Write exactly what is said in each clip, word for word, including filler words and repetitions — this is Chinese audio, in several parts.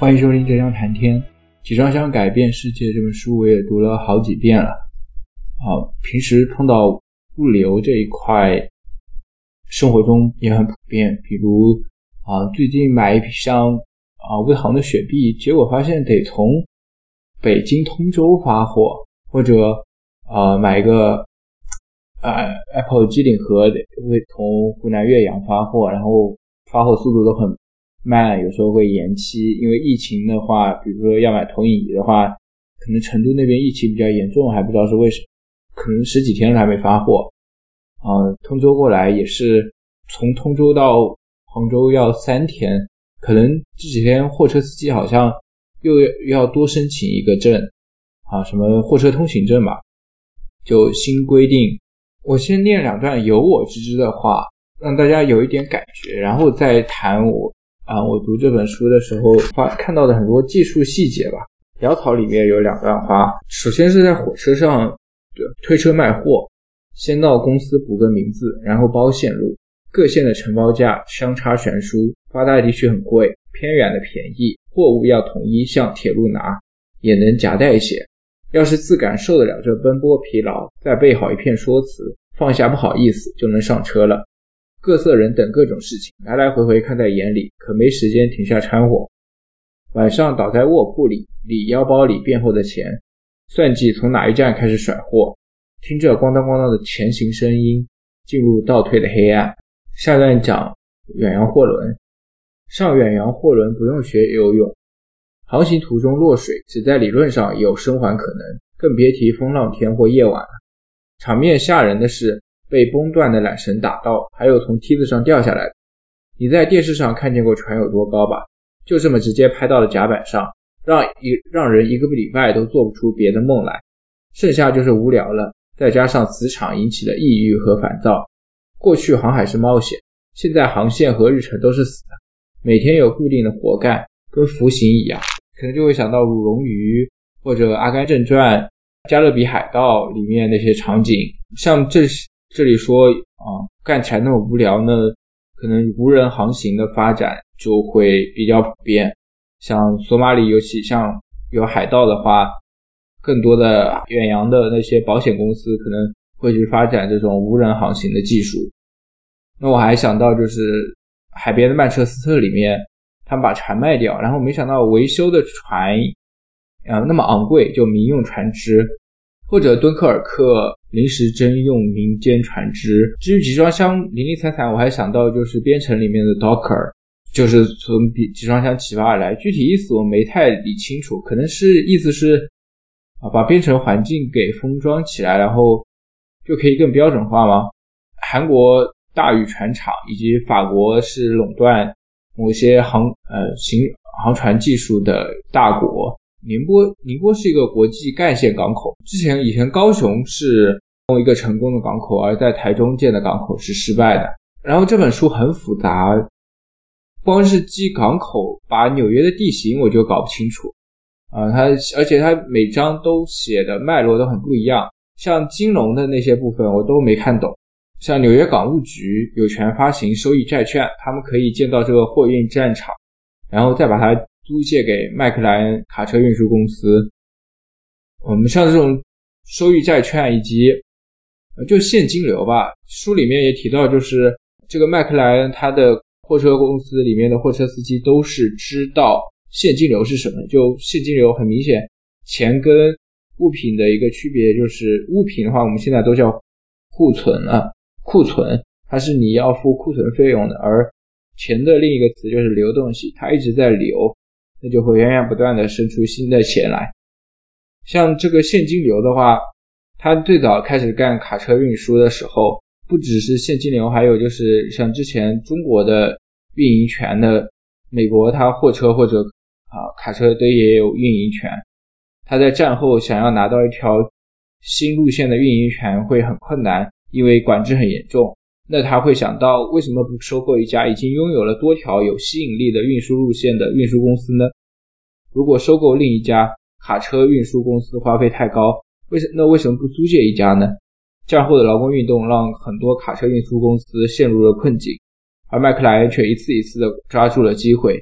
欢迎收听浙江谈天。集装箱改变世界这本书我也读了好几遍了啊，平时碰到物流这一块生活中也很普遍，比如啊最近买一箱啊威航的雪碧，结果发现得从北京通州发货，或者啊买一个啊 Apple 机顶盒会从湖南岳阳发货，然后发货速度都很慢，有时候会延期。因为疫情的话，比如说要买投影仪的话，可能成都那边疫情比较严重，还不知道是为什么，可能十几天了还没发货。呃，通州过来也是从通州到杭州要三天，可能这几天货车司机好像又要多申请一个证啊，什么货车通行证吧，就新规定。我先念两段有我之知的话，让大家有一点感觉，然后再谈我啊，我读这本书的时候发看到的很多技术细节吧。潦草里面有两段话，首先是在火车上推车卖货，先到公司补个名字，然后包线路，各线的承包价相差悬殊，发达地区很贵，偏远的便宜，货物要统一向铁路拿，也能夹带些。要是自感受得了这奔波疲劳，再备好一片说辞，放下不好意思就能上车了。各色人等各种事情来来回回看在眼里，可没时间停下掺和。晚上倒在卧铺里，理腰包里变后的钱，算计从哪一站开始甩货，听着咣当咣当的前行声音，进入倒退的黑暗。下段讲远洋货轮。上远洋货轮不用学游泳，航行途中落水只在理论上有生还可能，更别提风浪天或夜晚了。场面吓人的是被崩断的缆绳打到，还有从梯子上掉下来的。你在电视上看见过船有多高吧？就这么直接拍到了甲板上，让一让人一个礼拜都做不出别的梦来。剩下就是无聊了，再加上磁场引起的抑郁和烦躁。过去航海是冒险，现在航线和日程都是死的，每天有固定的活干，跟服刑一样。可能就会想到鲁龙鱼或者阿甘正传、加勒比海盗里面那些场景。像这这里说啊，干起来那么无聊呢，可能无人航行的发展就会比较普遍。像索马里，尤其像有海盗的话，更多的远洋的那些保险公司可能会去发展这种无人航行的技术。那我还想到就是海边的曼彻斯特里面，他们把船卖掉，然后没想到维修的船呃那么昂贵，就民用船只，或者敦刻尔克临时征用民间船只。至于集装箱零零散散，我还想到就是编程里面的 Docker， 就是从集装箱启发而来，具体意思我没太理清楚，可能是意思是啊把编程环境给封装起来，然后就可以更标准化吗？韩国大宇船厂以及法国是垄断某些航呃行航船技术的大国。宁波宁波是一个国际干线港口，之前以前高雄是一个成功的港口，而在台中建的港口是失败的。然后这本书很复杂，光是记港口把纽约的地形我就搞不清楚啊、呃，它而且它每章都写的脉络都很不一样，像金融的那些部分我都没看懂。像纽约港务局有权发行收益债券，他们可以建到这个货运战场，然后再把它租借给麦克莱恩卡车运输公司。我们像这种收益债券以及就现金流吧，书里面也提到，就是这个麦克莱恩他的货车公司里面的货车司机都是知道现金流是什么。就现金流很明显，钱跟物品的一个区别就是物品的话我们现在都叫库存了，库存它是你要付库存费用的，而钱的另一个词就是流动性，它一直在流，那就会源源不断的生出新的钱来。像这个现金流的话，他最早开始干卡车运输的时候，不只是现金流，还有就是像之前中国的运营权的，美国它货车或者啊卡车都也有运营权。他在战后想要拿到一条新路线的运营权会很困难，因为管制很严重。那他会想到为什么不收购一家已经拥有了多条有吸引力的运输路线的运输公司呢？如果收购另一家卡车运输公司花费太高，为什那为什么不租借一家呢？战后的劳工运动让很多卡车运输公司陷入了困境，而麦克莱恩却一次一次的抓住了机会。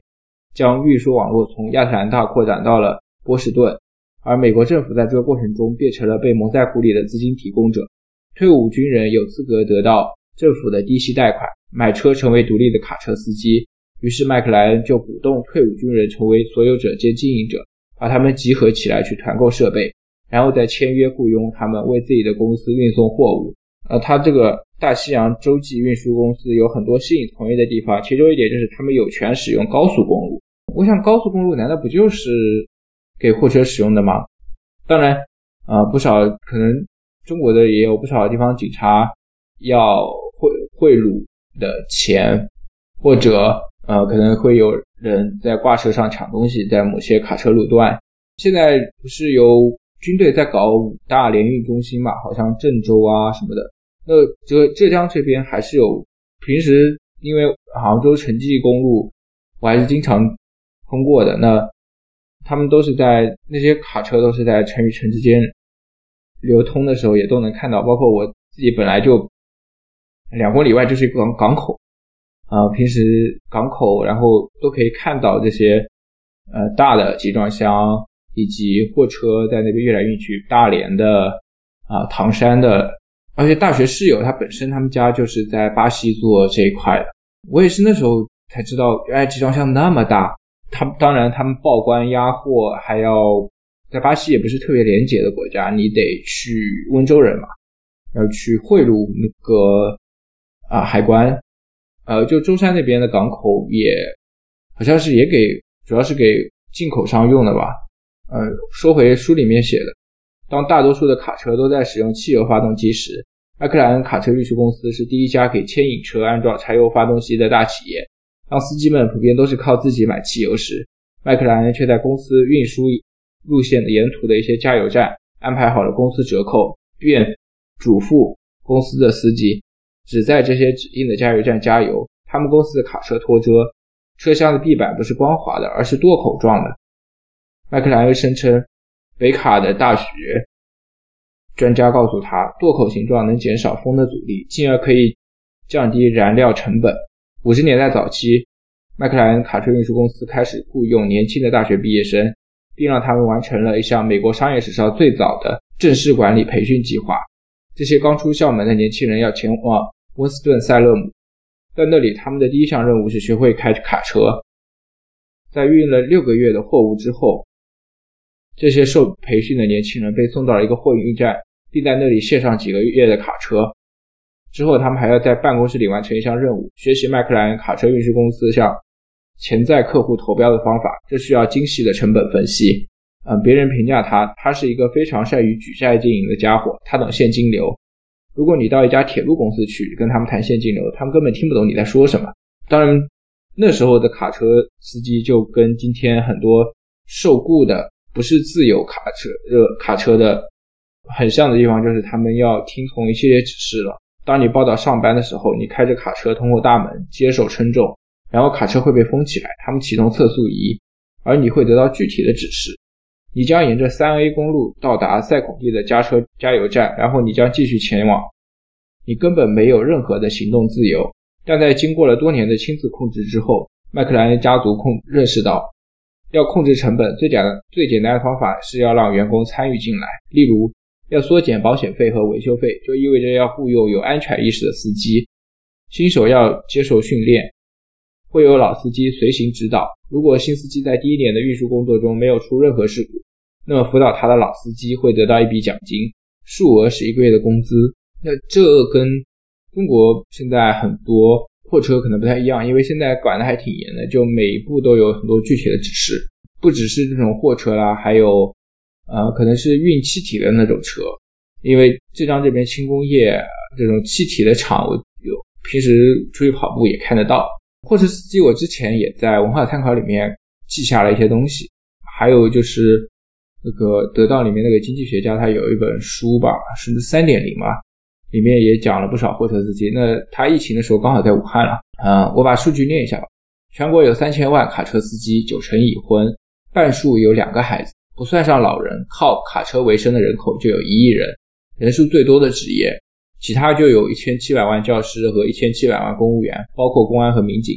将运输网络从亚特兰大扩展到了波士顿，而美国政府在这个过程中变成了被蒙在鼓里的资金提供者。退伍军人有资格得到政府的低息贷款，买车成为独立的卡车司机。于是麦克莱恩就鼓动退伍军人成为所有者兼经营者，把他们集合起来去团购设备，然后再签约雇佣他们为自己的公司运送货物。呃，他这个大西洋洲际运输公司有很多吸引同业的地方，其中一点就是他们有权使用高速公路。我想高速公路难道不就是给货车使用的吗？当然呃，不少可能中国的也有不少地方警察要贿贿赂的钱，或者呃可能会有人在挂车上抢东西，在某些卡车路段。现在不是有军队在搞五大联运中心嘛，好像郑州啊什么的。那这个浙江这边还是有，平时因为杭州城际公路我还是经常通过的，那他们都是在那些卡车都是在城与城之间流通的时候也都能看到，包括我自己本来就两公里外就是一个港口啊、呃，平时港口然后都可以看到这些呃大的集装箱以及货车在那边运来运去，大连的啊、呃、唐山的，而且大学室友他本身他们家就是在巴西做这一块的。我也是那时候才知道原来集装箱那么大，他们当然他们报关押货还要在巴西也不是特别廉洁的国家，你得去温州人嘛，要去贿赂那个啊海关。呃就舟山那边的港口也好像是也给主要是给进口商用的吧。呃说回书里面写的，当大多数的卡车都在使用汽油发动机时，麦克莱恩卡车运输公司是第一家给牵引车安装柴油发动机的大企业。当司机们普遍都是靠自己买汽油时，麦克莱恩却在公司运输路线的沿途的一些加油站安排好了公司折扣，便嘱咐公司的司机只在这些指定的加油站加油。他们公司的卡车拖车，车厢的壁板不是光滑的，而是垛口状的。麦克莱恩声称北卡的大学专家告诉他，垛口形状能减少风的阻力，进而可以降低燃料成本。五十年代早期，麦克莱恩卡车运输公司开始雇佣年轻的大学毕业生，并让他们完成了一项美国商业史上最早的正式管理培训计划。这些刚出校门的年轻人要前往温斯顿塞勒姆，在那里他们的第一项任务是学会开卡车。在运了六个月的货物之后，这些受培训的年轻人被送到了一个货运站，并在那里卸上几个月的卡车。之后他们还要在办公室里完成一项任务，学习麦克莱恩卡车运输公司向潜在客户投标的方法，这需要精细的成本分析。呃，别人评价他，他是一个非常善于举债经营的家伙，他懂现金流。如果你到一家铁路公司去跟他们谈现金流，他们根本听不懂你在说什么。当然那时候的卡车司机就跟今天很多受雇的不是自有卡车呃卡车的很像的地方，就是他们要听从一系列指示了。当你报到上班的时候，你开着卡车通过大门接受称重，然后卡车会被封起来，他们启动测速仪，而你会得到具体的指示。你将沿着 三 A 公路到达塞孔蒂的加车加油站，然后你将继续前往。你根本没有任何的行动自由。但在经过了多年的亲自控制之后，麦克莱恩家族控认识到，要控制成本最简单最简单的方法是要让员工参与进来。例如要缩减保险费和维修费，就意味着要雇佣有安全意识的司机。新手要接受训练，会有老司机随行指导。如果新司机在第一年的运输工作中没有出任何事故，那么辅导他的老司机会得到一笔奖金，数额是一个月的工资。那这跟中国现在很多货车可能不太一样，因为现在管得还挺严的，就每一步都有很多具体的指示，不只是这种货车啦，还有呃，可能是运气体的那种车。因为浙江这边轻工业这种气体的厂，我有平时出去跑步也看得到。货车司机我之前也在文化参考里面记下了一些东西，还有就是那个得到里面那个经济学家他有一本书吧，是 三点零 吧，里面也讲了不少货车司机。那他疫情的时候刚好在武汉了，呃，我把数据念一下吧。全国有三千万卡车司机，九成已婚，半数有两个孩子，不算上老人，靠卡车为生的人口就有一亿人，人数最多的职业。其他就有一千七百万教师和一千七百万公务员，包括公安和民警。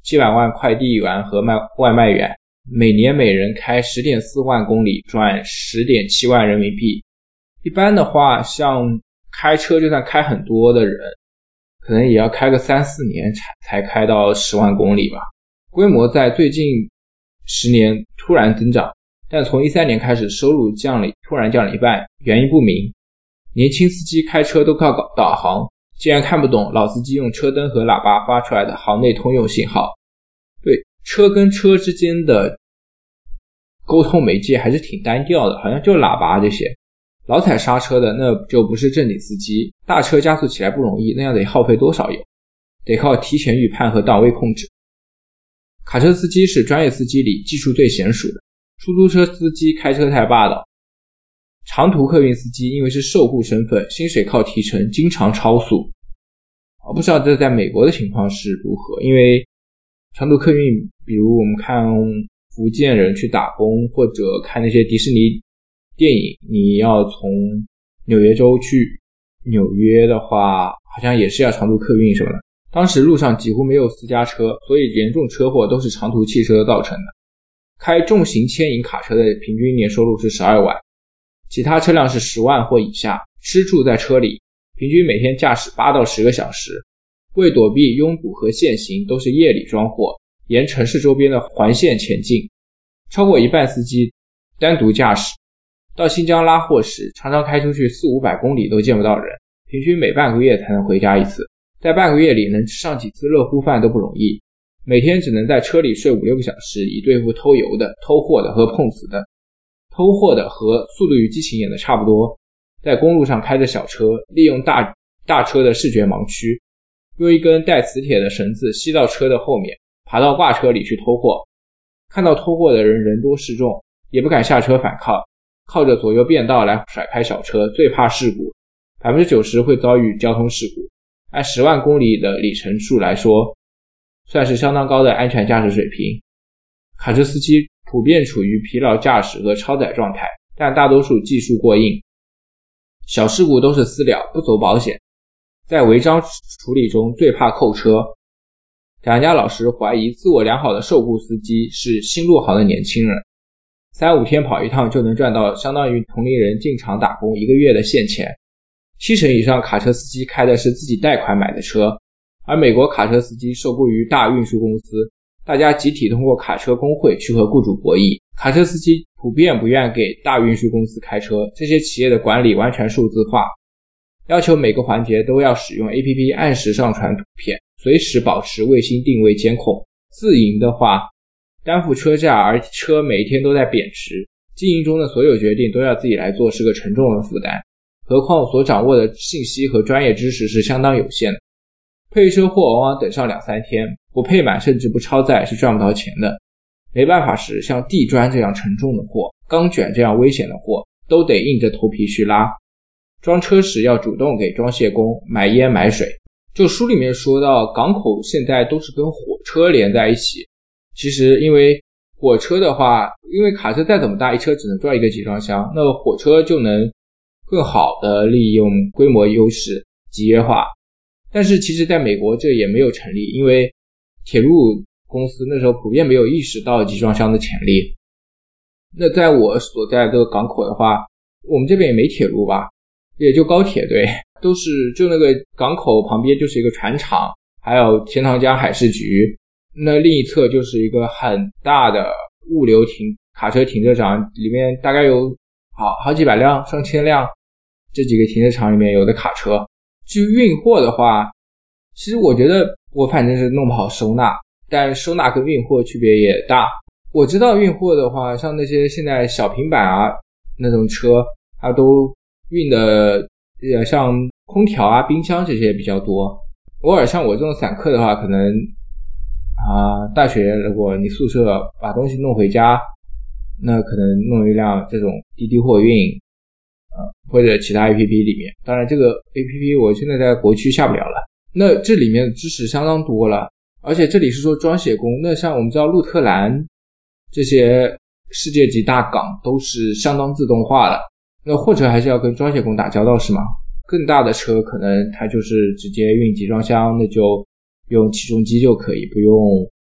七百万快递员和卖外卖员，每年每人开 十点四万公里，赚 十点七万人民币。一般的话，像开车就算开很多的人，可能也要开个三四年才才开到十万公里吧。规模在最近十年突然增长，但从一三年开始收入降了，突然降了一半，原因不明。年轻司机开车都靠导航，既然看不懂老司机用车灯和喇叭发出来的行内通用信号。对，车跟车之间的沟通媒介还是挺单调的，好像就喇叭这些。老踩刹车的那就不是正经司机，大车加速起来不容易，那样得耗费多少油，得靠提前预判和档位控制。卡车司机是专业司机里技术最娴熟的，出租车司机开车太霸道，长途客运司机因为是受雇身份，薪水靠提成，经常超速。我不知道这在美国的情况是如何，因为长途客运比如我们看福建人去打工，或者看那些迪士尼电影，你要从纽约州去纽约的话，好像也是要长途客运什么的。当时路上几乎没有私家车，所以严重车祸都是长途汽车造成的。开重型牵引卡车的平均年收入是十二万，其他车辆是十万或以下，吃住在车里，平均每天驾驶八到十个小时。为躲避拥堵和限行，都是夜里装货，沿城市周边的环线前进。超过一半司机单独驾驶。到新疆拉货时，常常开出去四五百公里都见不到人，平均每半个月才能回家一次。在半个月里能吃上几次热乎饭都不容易，每天只能在车里睡五六个小时，以对付偷油的、偷货的和碰瓷的。偷货的和速度与激情演的差不多，在公路上开着小车，利用大大车的视觉盲区，用一根带磁铁的绳子吸到车的后面，爬到挂车里去偷货。看到偷货的人人多势众，也不敢下车反抗，靠着左右变道来甩开小车，最怕事故， 百分之九十 会遭遇交通事故。按十万公里的里程数来说，算是相当高的安全驾驶水平。卡车司机普遍处于疲劳驾驶和超载状态，但大多数技术过硬，小事故都是私了，不走保险。在违章处理中最怕扣车。蒋家老师怀疑自我良好的受雇司机是新入行的年轻人，三五天跑一趟就能赚到相当于同龄人进厂打工一个月的现钱。七成以上卡车司机开的是自己贷款买的车，而美国卡车司机受雇于大运输公司，大家集体通过卡车工会去和雇主博弈。卡车司机普遍不愿给大运输公司开车，这些企业的管理完全数字化，要求每个环节都要使用 A P P 按时上传图片，随时保持卫星定位监控。自营的话，担负车价，而车每一天都在贬值，经营中的所有决定都要自己来做，是个沉重的负担。何况所掌握的信息和专业知识是相当有限的，配车货往往等上两三天，不配满甚至不超载是赚不到钱的。没办法时，像地砖这样沉重的货，钢卷这样危险的货，都得硬着头皮去拉。装车时要主动给装卸工买烟买水。就书里面说到，港口现在都是跟火车连在一起。其实因为火车的话，因为卡车再怎么大，一车只能装一个集装箱，那火车就能更好的利用规模优势集约化。但是其实在美国这也没有成立，因为铁路公司那时候普遍没有意识到集装箱的潜力。那在我所在这个港口的话，我们这边也没铁路吧，也就高铁，对，都是就那个港口旁边就是一个船厂，还有钱塘江海事局，那另一侧就是一个很大的物流停卡车停车场，里面大概有好好几百辆上千辆，这几个停车场里面有的卡车。至于运货的话，其实我觉得我反正是弄不好收纳，但收纳跟运货区别也大。我知道运货的话，像那些现在小平板啊那种车，它都运的呃像空调啊冰箱这些比较多。偶尔像我这种散客的话，可能啊、呃、大学如果你宿舍把东西弄回家，那可能弄一辆这种滴滴货运呃或者其他 A P P 里面。当然这个 A P P 我现在在国区下不了了。那这里面的知识相当多了，而且这里是说装卸工，那像我们知道鹿特兰这些世界级大港都是相当自动化的，那货车还是要跟装卸工打交道是吗？更大的车可能它就是直接运集装箱，那就用起重机就可以，不用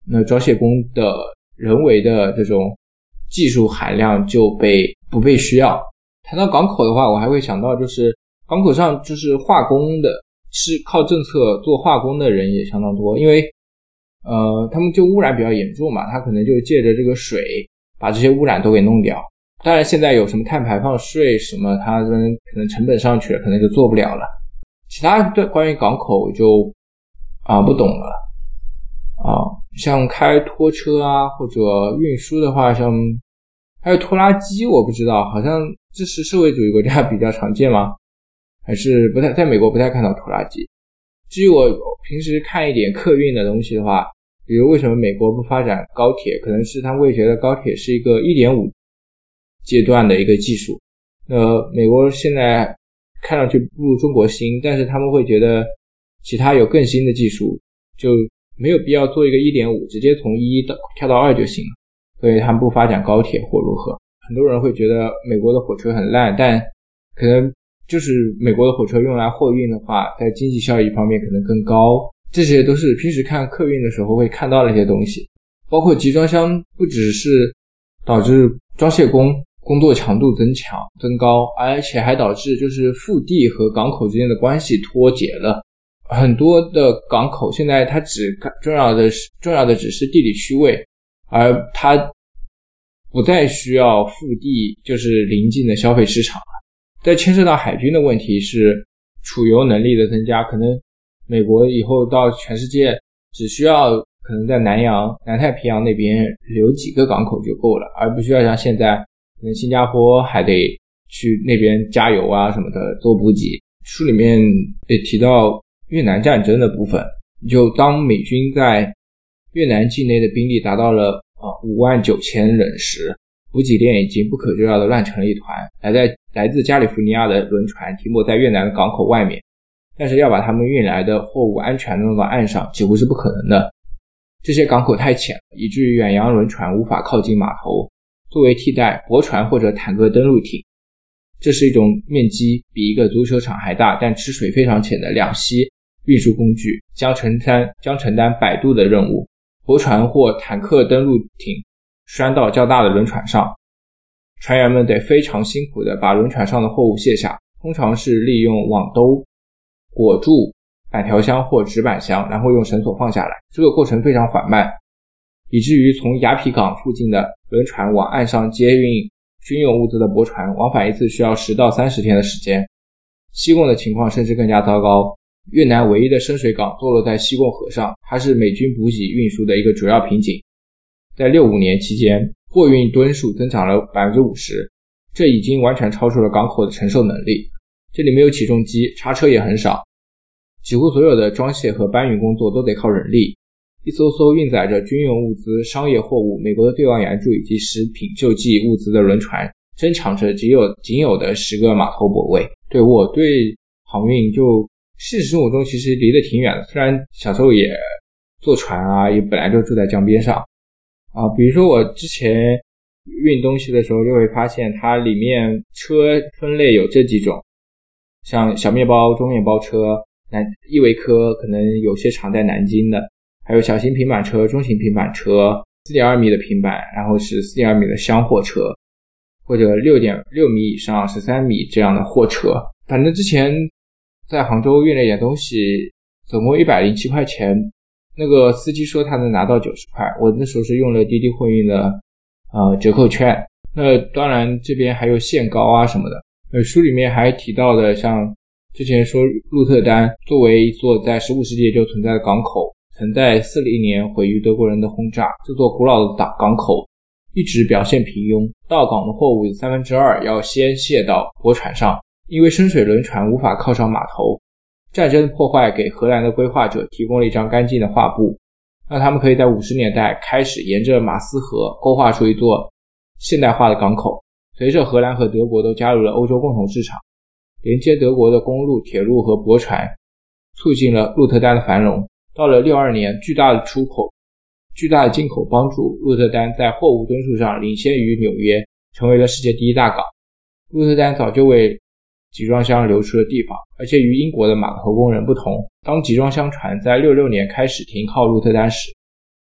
那装卸工的人为的这种技术含量就被不被需要。谈到港口的话，我还会想到就是港口上就是化工的，是靠政策做化工的人也相当多，因为呃他们就污染比较严重嘛，他可能就借着这个水把这些污染都给弄掉。当然现在有什么碳排放税什么，他们可能成本上去了，可能就做不了了。其他对关于港口就啊不懂了啊，像开拖车啊或者运输的话，像还有拖拉机，我不知道，好像这是社会主义国家比较常见吗？还是不太，在美国不太看到拖拉机。至于我平时看一点客运的东西的话，比如为什么美国不发展高铁，可能是他们会觉得高铁是一个 一点五 阶段的一个技术。那美国现在看上去不如中国新，但是他们会觉得其他有更新的技术，就没有必要做一个 一点五， 直接从一到跳到二就行了。所以他们不发展高铁或如何。很多人会觉得美国的火车很烂，但可能就是美国的火车用来货运的话，在经济效益方面可能更高。这些都是平时看客运的时候会看到的一些东西。包括集装箱不只是导致装卸工工作强度增强增高，而且还导致就是腹地和港口之间的关系脱节了。很多的港口现在它只重要的重要的只是地理区位，而它不再需要腹地就是邻近的消费市场了。再牵涉到海军的问题是储油能力的增加，可能美国以后到全世界只需要可能在南洋南太平洋那边留几个港口就够了，而不需要像现在可能新加坡还得去那边加油啊什么的做补给。书里面也提到越南战争的部分，就当美军在越南境内的兵力达到了呃五万九千人时，补给链已经不可救药的乱成了一团。来在来自加利福尼亚的轮船停泊在越南的港口外面，但是要把他们运来的货物安全地弄到岸上几乎是不可能的。这些港口太浅了，以至于远洋轮船无法靠近码头。作为替代，驳船或者坦克登陆艇，这是一种面积比一个足球场还大但吃水非常浅的两栖运输工具，将承担将承担摆渡的任务。驳船或坦克登陆艇拴到较大的轮船上，船员们得非常辛苦地把轮船上的货物卸下，通常是利用网兜裹住板条箱或纸板箱，然后用绳索放下来。这个过程非常缓慢，以至于从雅痞港附近的轮船往岸上接运军用物资的驳船，往返一次需要十到三十天的时间。西贡的情况甚至更加糟糕。越南唯一的深水港坐落在西贡河上，它是美军补给运输的一个主要瓶颈。在六五年期间，货运吨数增长了 百分之五十， 这已经完全超出了港口的承受能力。这里没有起重机，叉车也很少，几乎所有的装卸和搬运工作都得靠人力。一艘艘运载着军用物资、商业货物、美国的对外援助以及食品救济物资的轮船，争抢着仅有仅有的十个码头泊位。对，我对航运就现实生活中其实离得挺远的，虽然小时候也坐船啊，也本来就住在江边上啊。比如说我之前运东西的时候，就会发现它里面车分类有这几种，像小面包、中面包车、南依维柯可能有些常在南京的，还有小型平板车、中型平板车、四点二米的平板，然后是四点二米的厢货车，或者 六点六米以上十三米这样的货车。反正之前在杭州运了一点东西，总共一百零七块钱，那个司机说他能拿到九十块，我那时候是用了滴滴混运的呃折扣券。那当然这边还有限高啊什么的。呃书里面还提到的，像之前说鹿特丹作为一座在十五世纪就存在的港口，曾在四零年毁于德国人的轰炸，这座古老的港口一直表现平庸，到港的货物有三分之二要先卸到驳船上，因为深水轮船无法靠上码头。战争破坏给荷兰的规划者提供了一张干净的画布，让他们可以在五十年代开始沿着马斯河勾画出一座现代化的港口。随着荷兰和德国都加入了欧洲共同市场，连接德国的公路、铁路和驳船促进了鹿特丹的繁荣。到了六二年，巨大的出口巨大的进口帮助鹿特丹在货物吨数上领先于纽约，成为了世界第一大港。鹿特丹早就为集装箱留出了地方，而且与英国的码头工人不同，当集装箱船在六六年开始停靠鹿特丹时，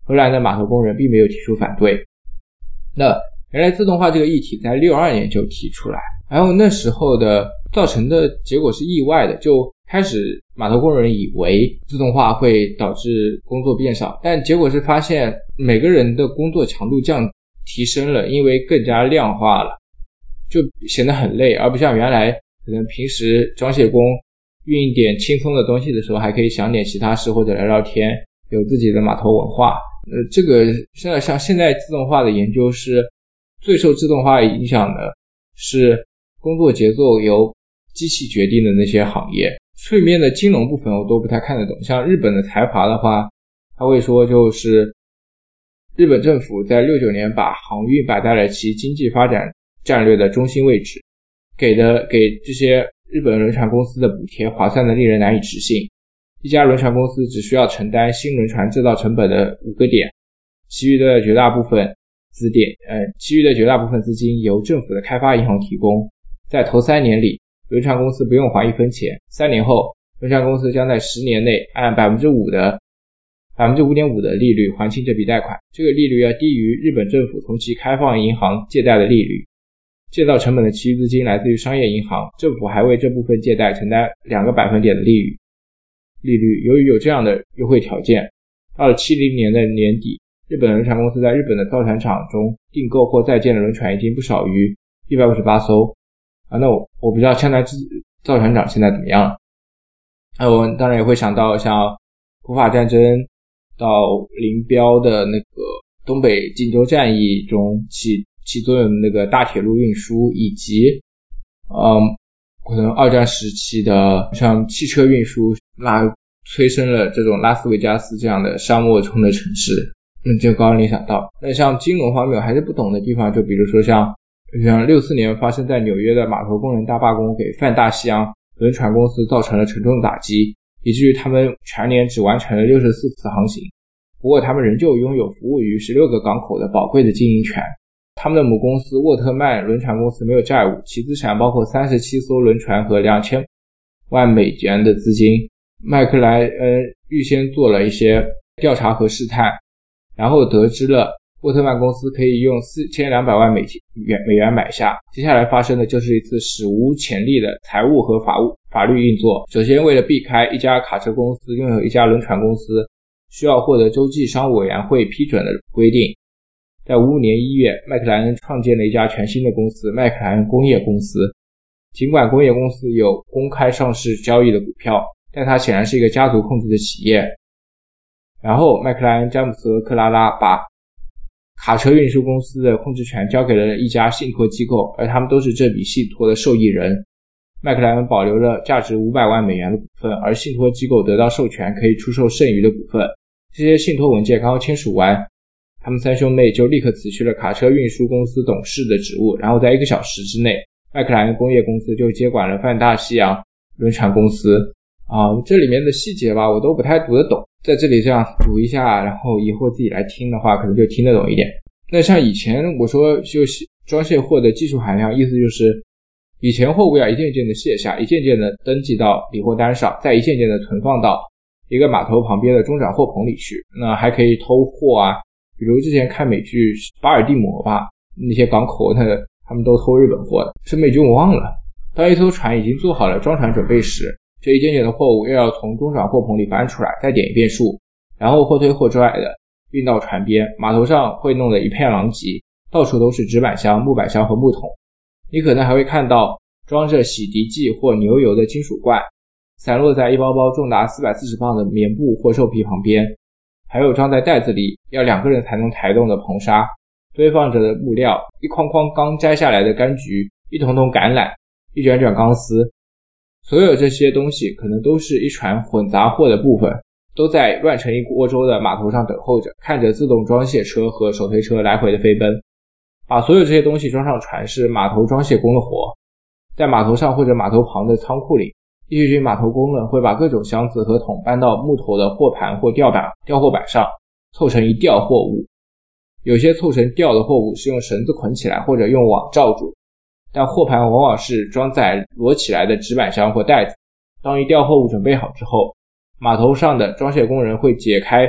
荷兰的码头工人并没有提出反对。那原来自动化这个议题在六二年就提出来，然后那时候的造成的结果是意外的，就开始码头工人以为自动化会导致工作变少，但结果是发现每个人的工作强度降提升了，因为更加量化了，就显得很累，而不像原来可能平时装卸工运一点轻松的东西的时候还可以想点其他事或者聊聊天，有自己的码头文化。呃，这个现在像现在自动化的研究是最受自动化影响的是工作节奏由机器决定的那些行业。里面的金融部分我都不太看得懂，像日本的财阀的话，他会说就是日本政府在六九年把航运摆在了其经济发展战略的中心位置，给的给这些日本轮船公司的补贴划算的令人难以置信。一家轮船公司只需要承担新轮船制造成本的五个点，其余的绝大部分资点呃，其余的绝大部分资金由政府的开发银行提供。在头三年里，轮船公司不用还一分钱，三年后，轮船公司将在十年内按 百分之五 的 百分之五点五 的利率还清这笔贷款，这个利率要低于日本政府同其开放银行借贷的利率。建造成本的其余资金来自于商业银行，政府还为这部分借贷承担两个百分点的利率。利率由于有这样的优惠条件，到了七零年的年底，日本轮船公司在日本的造船厂中订购或在建的轮船已经不少于一百五十八艘。啊，那我我不知道江南造船厂现在怎么样了。那我当然也会想到像普法战争到林彪的那个东北晋州战役中起起作用的那个大铁路运输，以及嗯，可能二战时期的像汽车运输拉催生了这种拉斯维加斯这样的沙漠中的城市。嗯，就刚刚联想到。那像金融方面我还是不懂的地方，就比如说像像六四年发生在纽约的码头工人大罢工，给泛大西洋轮船公司造成了沉重的打击，以至于他们全年只完成了六十四次航行。不过他们仍旧拥有服务于十六个港口的宝贵的经营权。他们的母公司沃特曼轮船公司没有债务，其资产包括三十七艘轮船和两千万美元的资金。麦克莱恩预先做了一些调查和试探，然后得知了沃特曼公司可以用四千两百万美元美元买下。接下来发生的就是一次史无前例的财务和法务法律运作。首先，为了避开一家卡车公司拥有一家轮船公司需要获得洲际商务委员会批准的规定，在五五年一月，麦克莱恩创建了一家全新的公司——麦克莱恩工业公司。尽管工业公司有公开上市交易的股票，但它显然是一个家族控制的企业。然后麦克莱恩、詹姆斯和克拉拉把卡车运输公司的控制权交给了一家信托机构，而他们都是这笔信托的受益人。麦克莱恩保留了价值五百万美元的股份，而信托机构得到授权可以出售剩余的股份。这些信托文件刚刚签署完，他们三兄妹就立刻辞去了卡车运输公司董事的职务，然后在一个小时之内，麦克莱恩工业公司就接管了泛大西洋轮船公司。啊，这里面的细节吧，我都不太读得懂，在这里这样读一下，然后以后自己来听的话，可能就听得懂一点。那像以前我说就是装卸货的技术含量，意思就是以前货物要一件件的卸下，一件件的登记到理货单上，再一件件的存放到一个码头旁边的中转货棚里去。那还可以偷货啊，比如之前看美剧巴尔的摩吧，那些港口那个他们都偷日本货的，是美剧我忘了。当一艘船已经做好了装船准备时，这一件件的货物又要从中转货棚里搬出来，再点一遍数，然后或推或拽的运到船边。码头上会弄得一片狼藉，到处都是纸板箱、木板箱和木桶。你可能还会看到装着洗涤剂或牛油的金属罐，散落在一包包重达四百四十磅的棉布或兽皮旁边，还有装在袋子里要两个人才能抬动的硼砂，堆放着的木料，一筐筐刚摘下来的柑橘，一桶桶橄榄，一卷卷钢丝。所有这些东西可能都是一船混杂货的部分，都在乱成一锅粥的码头上等候着，看着自动装卸车和手推车来回的飞奔。把所有这些东西装上船是码头装卸工的活。在码头上或者码头旁的仓库里，一群群码头工们会把各种箱子和桶搬到木头的货盘或吊板吊货板上，凑成一吊货物。有些凑成吊的货物是用绳子捆起来或者用网罩住，但货盘往往是装在摞起来的纸板箱或袋子。当一吊货物准备好之后，码头上的装卸工人会解开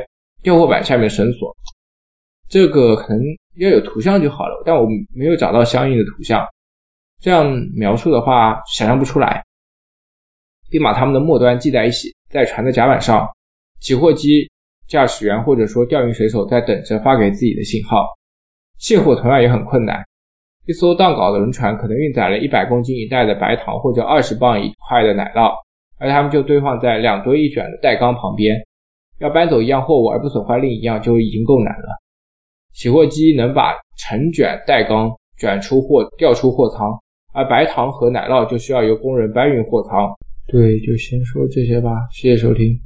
吊货板下面绳索。这个可能要有图像就好了，但我没有找到相应的图像，这样描述的话想象不出来。并把它们的末端系在一起，在船的甲板上，起货机驾驶员或者说钓鱼水手在等着发给自己的信号。卸货同样也很困难，一艘荡稿的轮船可能运载了一百公斤一袋的白糖或者二十磅一块的奶酪，而它们就堆放在两堆一卷的带缸旁边，要搬走一样货物而不损坏另一样就已经够难了。起货机能把成卷带缸卷出货调出货舱，而白糖和奶酪就需要由工人搬运货舱。对，就先说这些吧，谢谢收听。